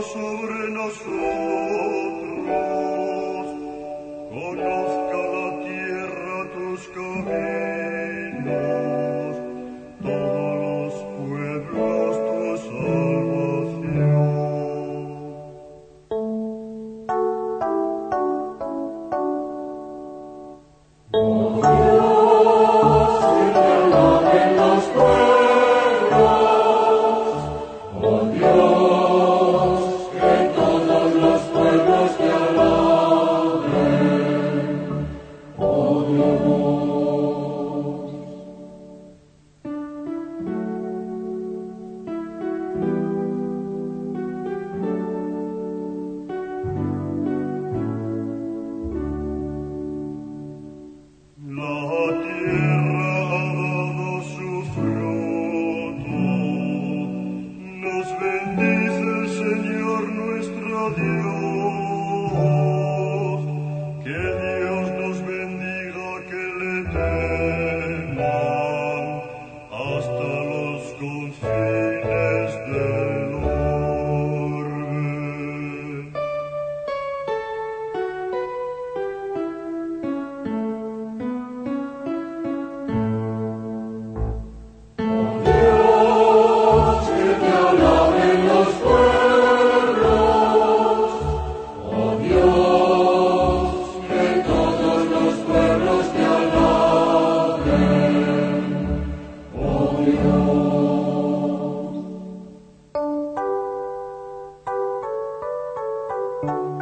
sobre nosotros, conozca la tierra tus caminos, todos los pueblos tu salvación. Oh Dios, que te alaben los pueblos, oh Dios, que todos los pueblos te alaben, oh Dios. La tierra ha dado su fruto, nos bendice el Señor nuestro Dios, que Dios nos bendiga, que le teman hasta los confines del orbe. Thank you.